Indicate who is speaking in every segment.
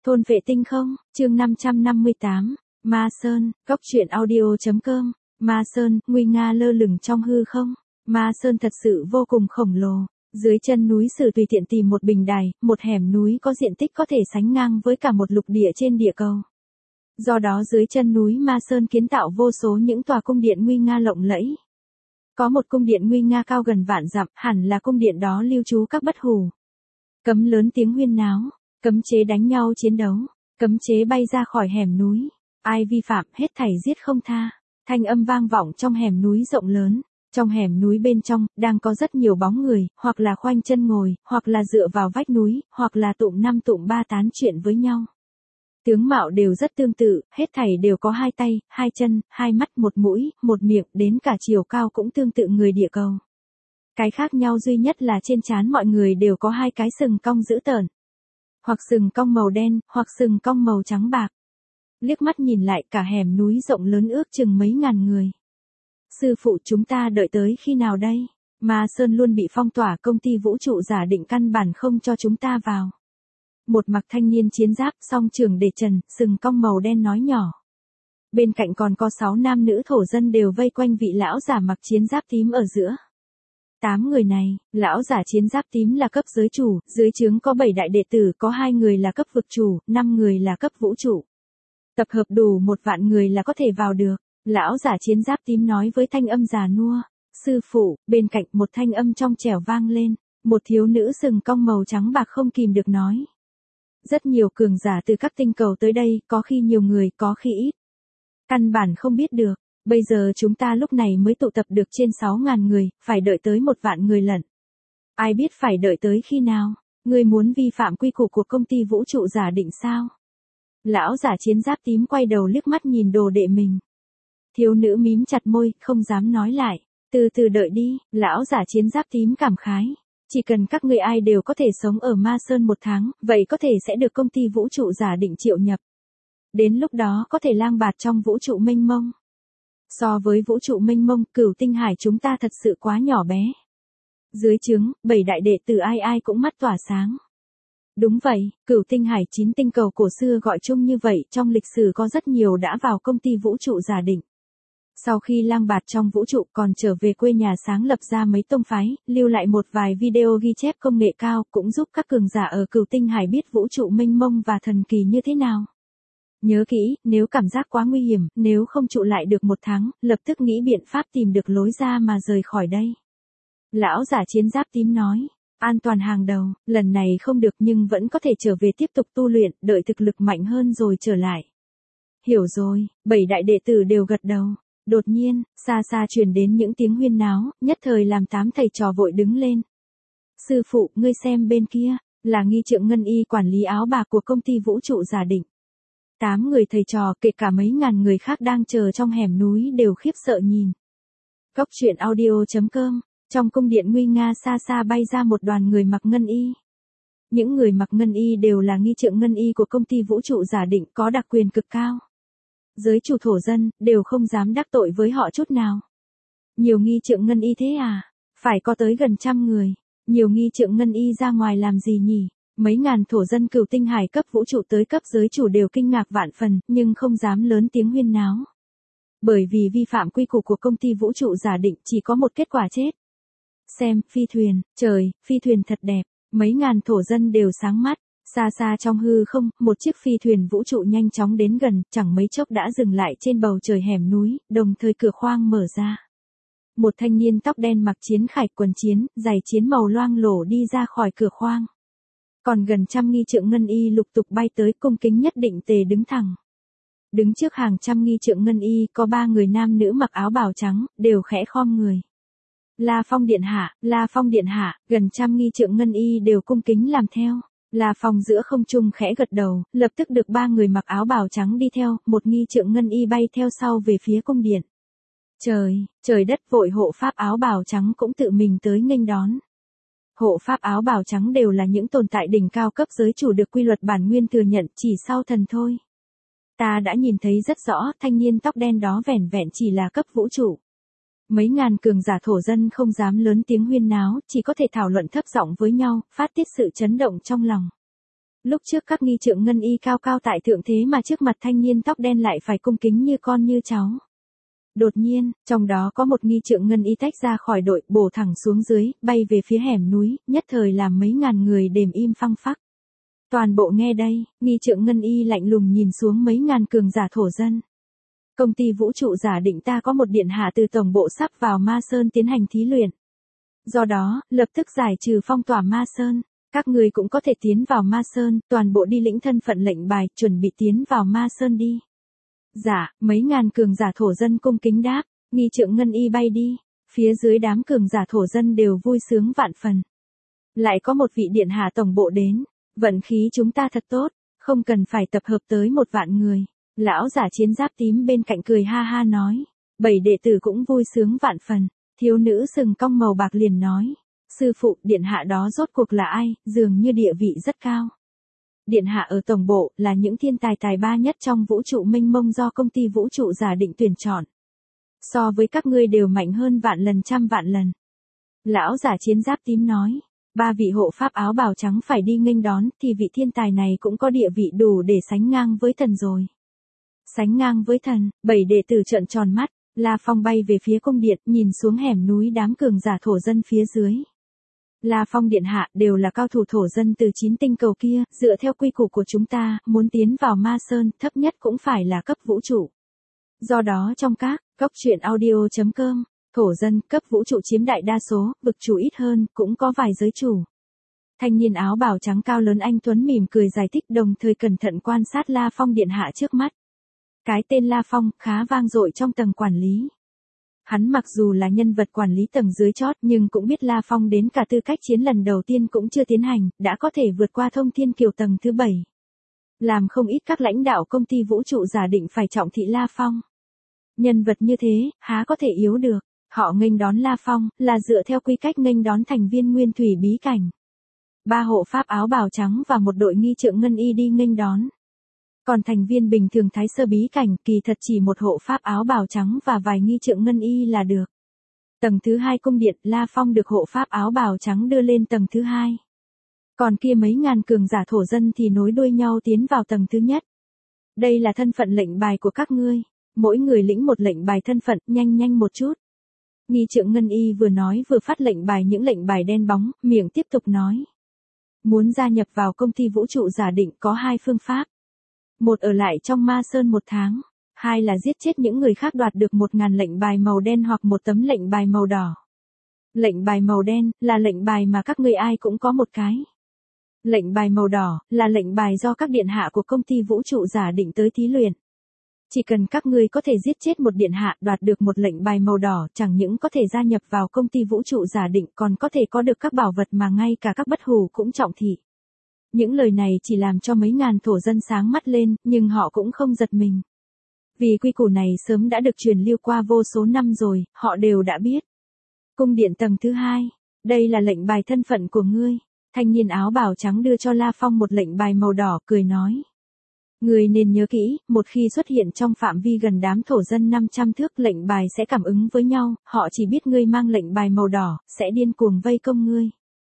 Speaker 1: Thôn vệ tinh không, chương 558, Ma Sơn, Cốc truyện audio.com, Ma Sơn, nguy nga lơ lửng trong hư không. Ma Sơn thật sự vô cùng khổng lồ. Dưới chân núi Sử tùy tiện tìm một bình đài, một hẻm núi có diện tích có thể sánh ngang với cả một lục địa trên địa cầu. Do đó dưới chân núi Ma Sơn kiến tạo vô số những tòa cung điện nguy nga lộng lẫy. Có một cung điện nguy nga cao gần vạn dặm, hẳn là cung điện đó lưu trú các bất hủ. Cấm lớn tiếng huyên náo, cấm chế đánh nhau chiến đấu, cấm chế bay ra khỏi hẻm núi. Ai vi phạm hết thảy giết không tha. Thanh âm vang vọng trong hẻm núi rộng lớn. Trong hẻm núi bên trong, đang có rất nhiều bóng người, hoặc là khoanh chân ngồi, hoặc là dựa vào vách núi, hoặc là tụm năm tụm ba tán chuyện với nhau. Tướng mạo đều rất tương tự, hết thảy đều có hai tay, hai chân, hai mắt, một mũi, một miệng, đến cả chiều cao cũng tương tự người địa cầu. Cái khác nhau duy nhất là trên trán mọi người đều có hai cái sừng cong dữ tợn. Hoặc sừng cong màu đen, hoặc sừng cong màu trắng bạc. Liếc mắt nhìn lại cả hẻm núi rộng lớn ước chừng mấy ngàn người. Sư phụ chúng ta đợi tới khi nào đây? Ma Sơn luôn bị phong tỏa, công ty vũ trụ giả định căn bản không cho chúng ta vào. Một mặc thanh niên chiến giáp song trường để trần, sừng cong màu đen nói nhỏ. Bên cạnh còn có 6 nam nữ thổ dân đều vây quanh vị lão giả mặc chiến giáp tím ở giữa. 8 người này, lão giả chiến giáp tím là cấp giới chủ, dưới trướng có 7 đại đệ tử, có 2 người là cấp vực chủ, 5 người là cấp vũ trụ. Tập hợp đủ 1 vạn người là có thể vào được. Lão giả chiến giáp tím nói với thanh âm già nua. Sư phụ, bên cạnh một thanh âm trong trẻo vang lên. Một thiếu nữ sừng cong màu trắng bạc không kìm được nói. Rất nhiều cường giả từ các tinh cầu tới đây, có khi nhiều người, có khi ít. Căn bản không biết được. Bây giờ chúng ta lúc này mới tụ tập được trên 6.000 người, phải đợi tới 1 vạn người lận. Ai biết phải đợi tới khi nào? Ngươi muốn vi phạm quy củ của công ty vũ trụ giả định sao? Lão giả chiến giáp tím quay đầu liếc mắt nhìn đồ đệ mình. Thiếu nữ mím chặt môi, không dám nói lại. Từ từ đợi đi, lão giả chiến giáp tím cảm khái. Chỉ cần các ngươi ai đều có thể sống ở Ma Sơn 1 tháng, vậy có thể sẽ được công ty vũ trụ giả định triệu nhập. Đến lúc đó có thể lang bạt trong vũ trụ mênh mông. So với vũ trụ mênh mông, Cửu Tinh Hải chúng ta thật sự quá nhỏ bé. Dưới trướng, 7 đại đệ tử ai ai cũng mắt tỏa sáng. Đúng vậy, Cửu Tinh Hải 9 tinh cầu cổ xưa gọi chung như vậy, trong lịch sử có rất nhiều đã vào công ty vũ trụ giả định. Sau khi lang bạt trong vũ trụ còn trở về quê nhà sáng lập ra mấy tông phái, lưu lại một vài video ghi chép công nghệ cao, cũng giúp các cường giả ở Cửu Tinh Hải biết vũ trụ mênh mông và thần kỳ như thế nào. Nhớ kỹ, nếu cảm giác quá nguy hiểm, nếu không trụ lại được 1 tháng, lập tức nghĩ biện pháp tìm được lối ra mà rời khỏi đây. Lão giả chiến giáp tím nói, an toàn hàng đầu, lần này không được nhưng vẫn có thể trở về tiếp tục tu luyện, đợi thực lực mạnh hơn rồi trở lại. Hiểu rồi, 7 đại đệ tử đều gật đầu. Đột nhiên, xa xa truyền đến những tiếng huyên náo, nhất thời làm 8 thầy trò vội đứng lên. Sư phụ, ngươi xem bên kia, là nghi trượng ngân y quản lý áo bạc của công ty vũ trụ giả định. 8 người thầy trò kể cả mấy ngàn người khác đang chờ trong hẻm núi đều khiếp sợ nhìn. Cốc truyện audio.com, trong cung điện nguy nga xa xa bay ra một đoàn người mặc ngân y. Những người mặc ngân y đều là nghi trượng ngân y của công ty vũ trụ giả định có đặc quyền cực cao. Giới chủ thổ dân, đều không dám đắc tội với họ chút nào. Nhiều nghi trượng ngân y thế à? Phải có tới gần 100 người. Nhiều nghi trượng ngân y ra ngoài làm gì nhỉ? Mấy ngàn thổ dân Cửu Tinh Hải cấp vũ trụ tới cấp giới chủ đều kinh ngạc vạn phần, nhưng không dám lớn tiếng huyên náo. Bởi vì vi phạm quy củ của công ty vũ trụ giả định chỉ có một kết quả chết. Xem, phi thuyền, trời, phi thuyền thật đẹp. Mấy ngàn thổ dân đều sáng mắt. Xa xa trong hư không, một chiếc phi thuyền vũ trụ nhanh chóng đến gần, chẳng mấy chốc đã dừng lại trên bầu trời hẻm núi, đồng thời cửa khoang mở ra. Một thanh niên tóc đen mặc chiến khải quần chiến, giày chiến màu loang lổ đi ra khỏi cửa khoang. Còn gần 100 nghi trượng ngân y lục tục bay tới, cung kính nhất định tề đứng thẳng. Đứng trước hàng trăm nghi trượng ngân y, có 3 người nam nữ mặc áo bào trắng, đều khẽ khom người. La Phong điện hạ, La Phong điện hạ, gần 100 nghi trượng ngân y đều cung kính làm theo. La Phong giữa không trung khẽ gật đầu, lập tức được 3 người mặc áo bào trắng đi theo, một nghi trượng ngân y bay theo sau về phía cung điện. Trời đất vội hộ pháp áo bào trắng cũng tự mình tới nghênh đón. Hộ pháp áo bào trắng đều là những tồn tại đỉnh cao cấp giới chủ được quy luật bản nguyên thừa nhận chỉ sau thần thôi. Ta đã nhìn thấy rất rõ, thanh niên tóc đen đó vẻn vẹn chỉ là cấp vũ trụ. Mấy ngàn cường giả thổ dân không dám lớn tiếng huyên náo, chỉ có thể thảo luận thấp giọng với nhau, phát tiết sự chấn động trong lòng. Lúc trước các nghi trượng ngân y cao cao tại thượng thế mà trước mặt thanh niên tóc đen lại phải cung kính như con như cháu. Đột nhiên, trong đó có một nghi trượng ngân y tách ra khỏi đội, bổ thẳng xuống dưới, bay về phía hẻm núi, nhất thời làm mấy ngàn người đềm im phăng phắc. Toàn bộ nghe đây, nghi trượng ngân y lạnh lùng nhìn xuống mấy ngàn cường giả thổ dân. Công ty vũ trụ giả định ta có một điện hạ từ tổng bộ sắp vào Ma Sơn tiến hành thí luyện. Do đó, lập tức giải trừ phong tỏa Ma Sơn. Các người cũng có thể tiến vào Ma Sơn, toàn bộ đi lĩnh thân phận lệnh bài, chuẩn bị tiến vào Ma Sơn đi. Dạ, mấy ngàn cường giả thổ dân cung kính đáp, nghi trượng ngân y bay đi. Phía dưới đám cường giả thổ dân đều vui sướng vạn phần. Lại có một vị điện hạ tổng bộ đến. Vận khí chúng ta thật tốt, không cần phải tập hợp tới 1 vạn người. Lão giả chiến giáp tím bên cạnh cười ha ha nói. 7 đệ tử cũng vui sướng vạn phần. Thiếu nữ sừng cong màu bạc liền nói. Sư phụ, điện hạ đó rốt cuộc là ai, dường như địa vị rất cao. Điện hạ ở tổng bộ là những thiên tài tài ba nhất trong vũ trụ mênh mông do công ty vũ trụ giả định tuyển chọn. So với các ngươi đều mạnh hơn vạn lần trăm vạn lần. Lão giả chiến giáp tím nói. 3 vị hộ pháp áo bào trắng phải đi nghênh đón thì vị thiên tài này cũng có địa vị đủ để sánh ngang với thần rồi. Sánh ngang với thần, 7 đệ tử trợn tròn mắt, La Phong bay về phía cung điện, nhìn xuống hẻm núi đám cường giả thổ dân phía dưới. La Phong điện hạ đều là cao thủ thổ dân từ 9 tinh cầu kia, dựa theo quy củ của chúng ta, muốn tiến vào Ma Sơn, thấp nhất cũng phải là cấp vũ trụ. Do đó trong các góc truyện audio.com, thổ dân cấp vũ trụ chiếm đại đa số, vực chủ ít hơn, cũng có vài giới chủ. Thanh niên áo bào trắng cao lớn anh tuấn mỉm cười giải thích, đồng thời cẩn thận quan sát La Phong điện hạ trước mắt. Cái tên La Phong khá vang dội trong tầng quản lý. Hắn mặc dù là nhân vật quản lý tầng dưới chót nhưng cũng biết La Phong đến cả tư cách chiến lần đầu tiên cũng chưa tiến hành, đã có thể vượt qua thông thiên kiều tầng thứ 7. Làm không ít các lãnh đạo công ty vũ trụ giả định phải trọng thị La Phong. Nhân vật như thế, há có thể yếu được. Họ nghênh đón La Phong, là dựa theo quy cách nghênh đón thành viên nguyên thủy bí cảnh. 3 hộ pháp áo bào trắng và một đội nghi trượng ngân y đi nghênh đón. Còn thành viên bình thường thái sơ bí cảnh, kỳ thật chỉ một hộ pháp áo bào trắng và vài nghi trượng ngân y là được. Tầng thứ 2 cung điện, La Phong được hộ pháp áo bào trắng đưa lên tầng thứ 2. Còn kia mấy ngàn cường giả thổ dân thì nối đuôi nhau tiến vào tầng thứ nhất. Đây là thân phận lệnh bài của các ngươi. Mỗi người lĩnh một lệnh bài thân phận, nhanh một chút. Nghi trượng ngân y vừa nói vừa phát lệnh bài, những lệnh bài đen bóng, miệng tiếp tục nói. Muốn gia nhập vào công ty vũ trụ giả định có 2 phương pháp. 1 ở lại trong Ma Sơn 1 tháng. 2 là giết chết những người khác đoạt được 1000 lệnh bài màu đen hoặc 1 tấm lệnh bài màu đỏ. Lệnh bài màu đen là lệnh bài mà các ngươi ai cũng có một cái. Lệnh bài màu đỏ là lệnh bài do các điện hạ của công ty vũ trụ giả định tới thí luyện. Chỉ cần các ngươi có thể giết chết một điện hạ đoạt được một lệnh bài màu đỏ, chẳng những có thể gia nhập vào công ty vũ trụ giả định còn có thể có được các bảo vật mà ngay cả các bất hủ cũng trọng thị. Những lời này chỉ làm cho mấy ngàn thổ dân sáng mắt lên, nhưng họ cũng không giật mình. Vì quy củ này sớm đã được truyền lưu qua vô số năm rồi, họ đều đã biết. Cung điện tầng thứ 2, đây là lệnh bài thân phận của ngươi. Thanh niên áo bào trắng đưa cho La Phong một lệnh bài màu đỏ, cười nói. Ngươi nên nhớ kỹ, một khi xuất hiện trong phạm vi gần đám thổ dân 500 thước, lệnh bài sẽ cảm ứng với nhau, họ chỉ biết ngươi mang lệnh bài màu đỏ, sẽ điên cuồng vây công ngươi.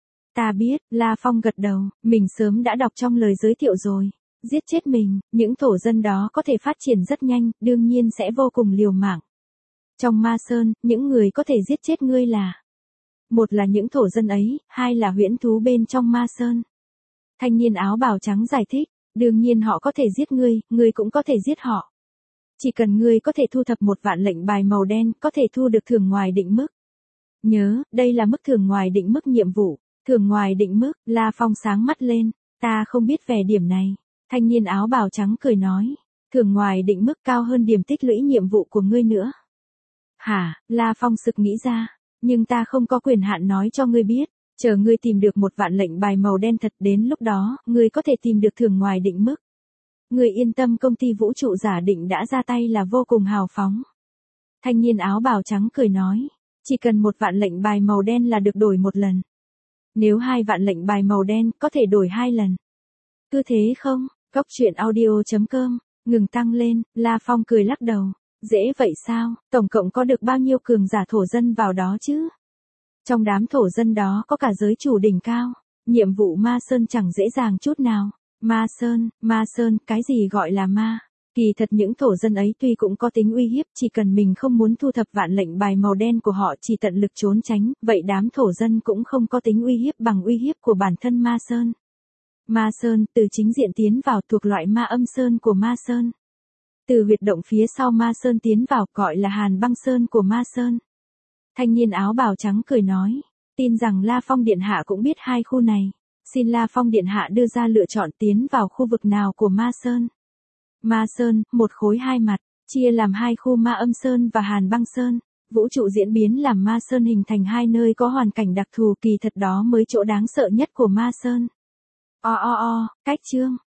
Speaker 1: Ta biết, La Phong gật đầu, mình sớm đã đọc trong lời giới thiệu rồi. Giết chết mình, những thổ dân đó có thể phát triển rất nhanh, đương nhiên sẽ vô cùng liều mạng. Trong Ma Sơn, những người có thể giết chết ngươi là 1 là những thổ dân ấy, 2 là huyễn thú bên trong Ma Sơn. Thanh niên áo bào trắng giải thích, đương nhiên họ có thể giết ngươi cũng có thể giết họ. Chỉ cần ngươi có thể thu thập 1 vạn lệnh bài màu đen, có thể thu được thưởng ngoài định mức. Nhớ, đây là mức thưởng ngoài định mức nhiệm vụ. Thưởng ngoài định mức, La Phong sáng mắt lên, ta không biết về điểm này. Thanh niên áo bào trắng cười nói, thưởng ngoài định mức cao hơn điểm tích lũy nhiệm vụ của ngươi nữa. Hả, La Phong sực nghĩ ra, nhưng ta không có quyền hạn nói cho ngươi biết, chờ ngươi tìm được 1 vạn lệnh bài màu đen thật, đến lúc đó, ngươi có thể tìm được thưởng ngoài định mức. Ngươi yên tâm, công ty vũ trụ giả định đã ra tay là vô cùng hào phóng. Thanh niên áo bào trắng cười nói, chỉ cần 1 vạn lệnh bài màu đen là được đổi 1 lần. Nếu 2 vạn lệnh bài màu đen, có thể đổi 2 lần. Cứ thế không? Góc truyện audio.com, ngừng tăng lên, La Phong cười lắc đầu. Dễ vậy sao, tổng cộng có được bao nhiêu cường giả thổ dân vào đó chứ? Trong đám thổ dân đó có cả giới chủ đỉnh cao, nhiệm vụ Ma Sơn chẳng dễ dàng chút nào. Ma Sơn, cái gì gọi là ma? Kỳ thật những thổ dân ấy tuy cũng có tính uy hiếp, chỉ cần mình không muốn thu thập vạn lệnh bài màu đen của họ chỉ tận lực trốn tránh, vậy đám thổ dân cũng không có tính uy hiếp bằng uy hiếp của bản thân Ma Sơn. Ma Sơn, từ chính diện tiến vào thuộc loại ma âm sơn của Ma Sơn. Từ huyệt động phía sau Ma Sơn tiến vào gọi là Hàn Băng Sơn của Ma Sơn. Thanh niên áo bào trắng cười nói, tin rằng La Phong Điện Hạ cũng biết hai khu này. Xin La Phong Điện Hạ đưa ra lựa chọn tiến vào khu vực nào của Ma Sơn. Ma Sơn, một khối hai mặt, chia làm hai khu Ma Âm Sơn và Hàn Băng Sơn. Vũ trụ diễn biến làm Ma Sơn hình thành hai nơi có hoàn cảnh đặc thù, kỳ thật đó mới chỗ đáng sợ nhất của Ma Sơn. Cách chương